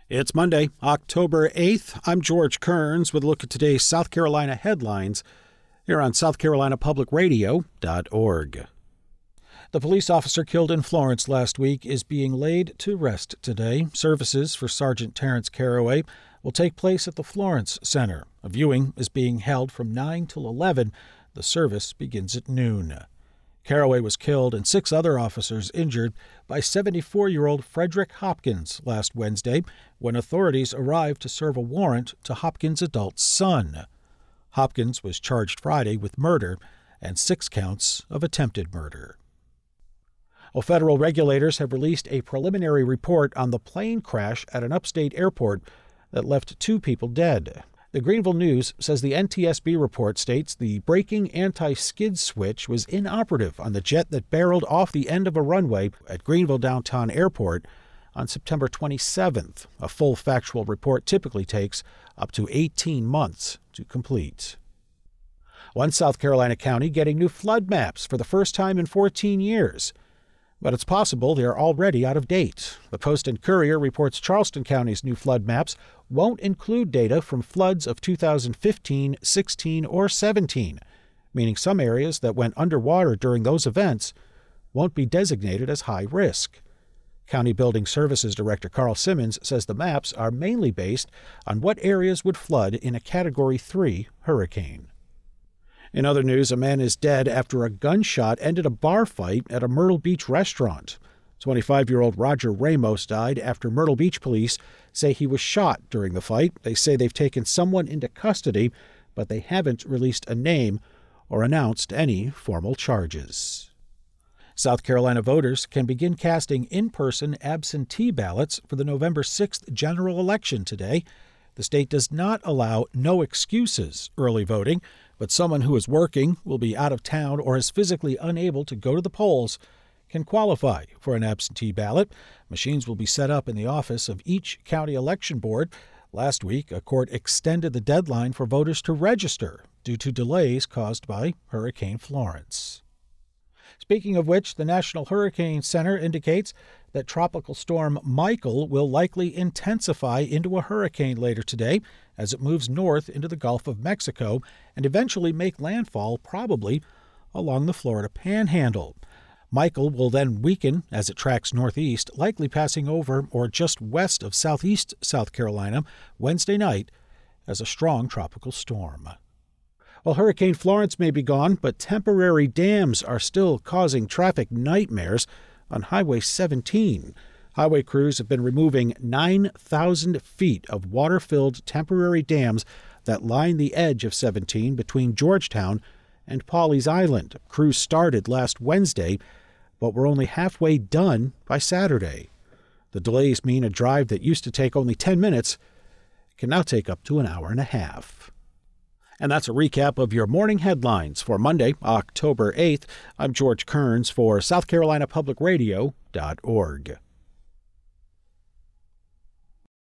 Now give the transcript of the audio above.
It's Monday, October 8th. I'm George Kearns with a look at today's South Carolina headlines here on southcarolinapublicradio.org. The police officer killed in Florence last week is being laid to rest today. Services for Sergeant Terrence Caraway will take place at the Florence Center. A viewing is being held from 9 till 11. The service begins at noon. Caraway was killed and 6 other officers injured by 74-year-old Frederick Hopkins last Wednesday when authorities arrived to serve a warrant to Hopkins' adult son. Hopkins was charged Friday with murder and 6 counts of attempted murder. Well, federal regulators have released a preliminary report on the plane crash at an upstate airport that left 2 people dead. The Greenville News says the NTSB report states the braking anti-skid switch was inoperative on the jet that barreled off the end of a runway at Greenville Downtown Airport on September 27th. A full factual report typically takes up to 18 months to complete. One South Carolina county getting new flood maps for the first time in 14 years. But it's possible they're already out of date. The Post and Courier reports Charleston County's new flood maps won't include data from floods of 2015, 16, or 17, meaning some areas that went underwater during those events won't be designated as high risk. County Building Services Director Carl Simmons says the maps are mainly based on what areas would flood in a Category 3 hurricane. In other news, a man is dead after a gunshot ended a bar fight at a Myrtle Beach restaurant. 25-year-old Roger Ramos died after Myrtle Beach police say he was shot during the fight. They say they've taken someone into custody, but they haven't released a name or announced any formal charges. South Carolina voters can begin casting in-person absentee ballots for the November 6th general election today. The state does not allow no excuses early voting, but someone who is working, will be out of town, or is physically unable to go to the polls can qualify for an absentee ballot. Machines will be set up in the office of each county election board. Last week, a court extended the deadline for voters to register due to delays caused by Hurricane Florence. Speaking of which, the National Hurricane Center indicates that Tropical Storm Michael will likely intensify into a hurricane later today as it moves north into the Gulf of Mexico and eventually make landfall probably along the Florida Panhandle. Michael will then weaken as it tracks northeast, likely passing over or just west of southeast South Carolina Wednesday night as a strong tropical storm. Well, Hurricane Florence may be gone, but temporary dams are still causing traffic nightmares on Highway 17. Highway crews have been removing 9,000 feet of water-filled temporary dams that line the edge of 17 between Georgetown and Pawleys Island. Crews started last Wednesday, but were only halfway done by Saturday. The delays mean a drive that used to take only 10 minutes can now take up to an hour and a half. And that's a recap of your morning headlines for Monday, October 8th. I'm George Kearns for southcarolinapublicradio.org.